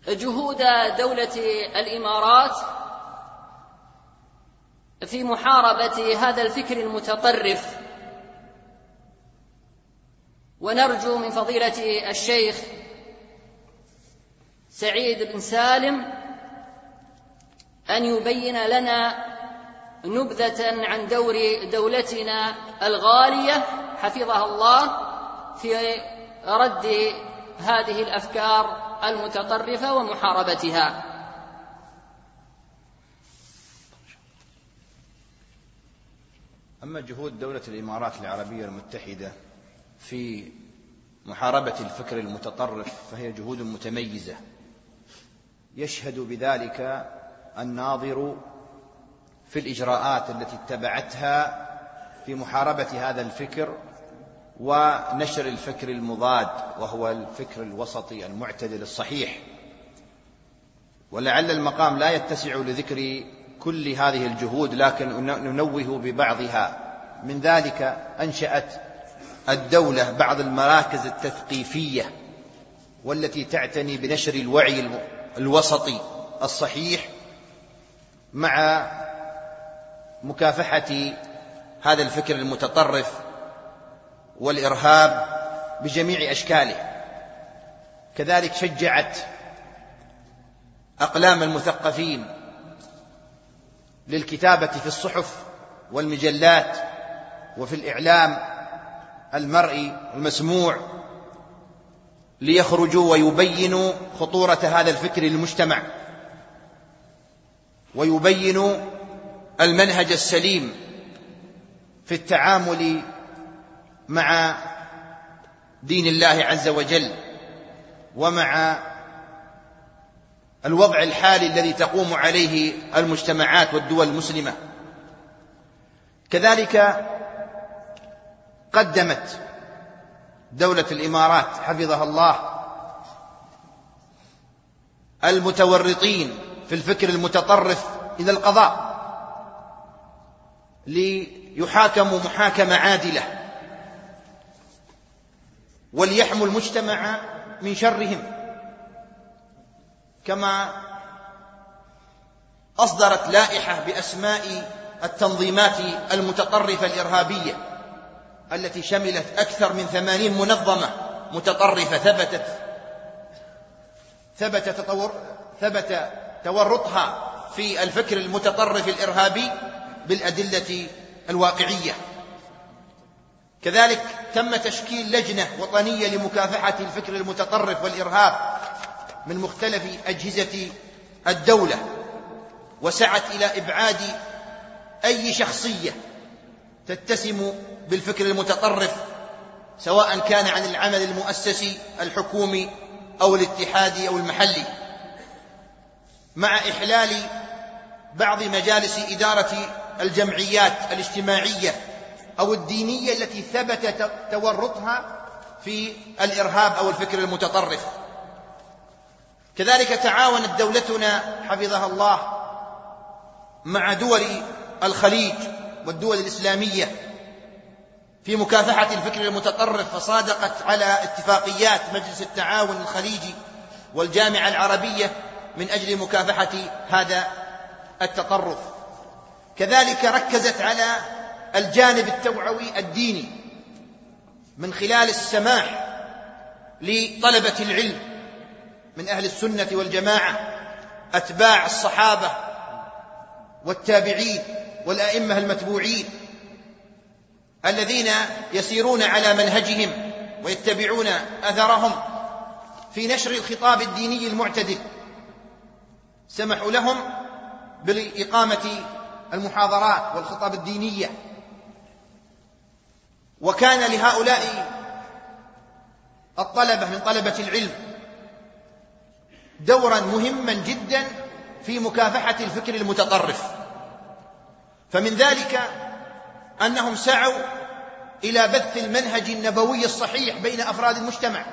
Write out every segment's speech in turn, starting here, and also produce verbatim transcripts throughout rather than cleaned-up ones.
جهود دولة الإمارات في محاربة هذا الفكر المتطرف، ونرجو من فضيلة الشيخ سعيد بن سالم أن يبين لنا نبذة عن دور دولتنا الغالية حفظها الله في رد هذه الأفكار المتطرفة ومحاربتها. أما جهود دولة الإمارات العربية المتحدة في محاربة الفكر المتطرف فهي جهود متميزة يشهد بذلك الناظر في الإجراءات التي اتبعتها في محاربة هذا الفكر ونشر الفكر المضاد وهو الفكر الوسطي المعتدل الصحيح. ولعل المقام لا يتسع لذكر كل هذه الجهود، لكن ننوه ببعضها. من ذلك أنشأت الدولة بعض المراكز التثقيفية والتي تعتني بنشر الوعي الوسطي الصحيح مع مكافحة هذا الفكر المتطرف والإرهاب بجميع أشكاله. كذلك شجعت أقلام المثقفين للكتابة في الصحف والمجلات وفي الإعلام المرئي المسموع ليخرجوا ويبينوا خطورة هذا الفكر للمجتمع ويبينوا المنهج السليم في التعامل مع دين الله عز وجل ومع الوضع الحالي الذي تقوم عليه المجتمعات والدول المسلمة. كذلك قدمت دولة الإمارات حفظها الله المتورطين في الفكر المتطرف إلى القضاء ليحاكموا محاكمة عادلة وليحموا المجتمع من شرهم، كما أصدرت لائحة بأسماء التنظيمات المتطرفة الإرهابية التي شملت أكثر من ثمانين منظمة متطرفة ثبتت ثبت تطور ثبت تورطها في الفكر المتطرف الإرهابي بالأدلة الواقعية. كذلك تم تشكيل لجنة وطنية لمكافحة الفكر المتطرف والإرهاب من مختلف أجهزة الدولة، وسعت إلى إبعاد أي شخصية تتسم بالفكر المتطرف سواء كان عن العمل المؤسسي الحكومي أو الاتحادي أو المحلي، مع إحلال بعض مجالس إدارة الجمعيات الاجتماعية أو الدينية التي ثبت تورطها في الإرهاب أو الفكر المتطرف. كذلك تعاونت دولتنا حفظها الله مع دول الخليج والدول الإسلامية في مكافحة الفكر المتطرف، فصادقت على اتفاقيات مجلس التعاون الخليجي والجامعة العربية من أجل مكافحة هذا التطرف. كذلك ركزت على الجانب التوعوي الديني من خلال السماح لطلبة العلم من أهل السنة والجماعة أتباع الصحابة والتابعين والأئمة المتبوعين الذين يسيرون على منهجهم ويتبعون أثرهم في نشر الخطاب الديني المعتدل. سمحوا لهم بإقامة المحاضرات والخطاب الدينية، وكان لهؤلاء الطلبة من طلبة العلم دورا مهما جدا في مكافحة الفكر المتطرف. فمن ذلك أنهم سعوا إلى بث المنهج النبوي الصحيح بين أفراد المجتمع.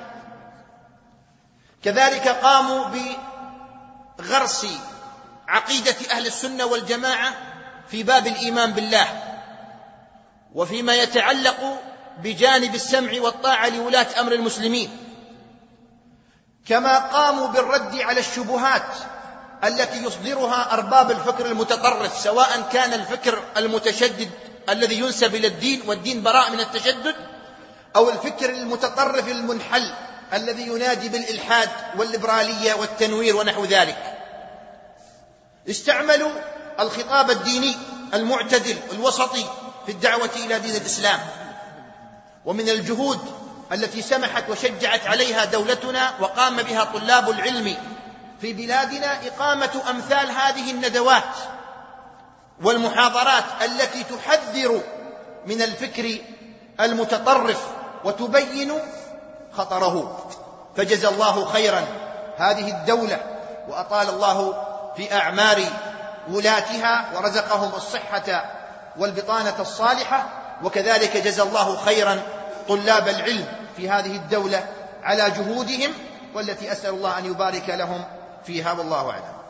كذلك قاموا بغرس عقيدة أهل السنة والجماعة في باب الإيمان بالله وفيما يتعلق بجانب السمع والطاعة لولاة أمر المسلمين. كما قاموا بالرد على الشبهات التي يصدرها أرباب الفكر المتطرف، سواء كان الفكر المتشدد الذي ينسب إلى الدين والدين براء من التشدد، أو الفكر المتطرف المنحل الذي ينادي بالإلحاد والليبرالية والتنوير ونحو ذلك. استعملوا الخطاب الديني المعتدل الوسطي في الدعوة إلى دين الإسلام. ومن الجهود التي سمحت وشجعت عليها دولتنا وقام بها طلاب العلم في بلادنا إقامة أمثال هذه الندوات والمحاضرات التي تحذر من الفكر المتطرف وتبين خطره. فجزى الله خيرا هذه الدولة، وأطال الله في أعمار ولاتها ورزقهم الصحة والبطانة الصالحة، وكذلك جزى الله خيرا طلاب العلم في هذه الدولة على جهودهم، والتي أسأل الله أن يبارك لهم فيها، والله أعلم.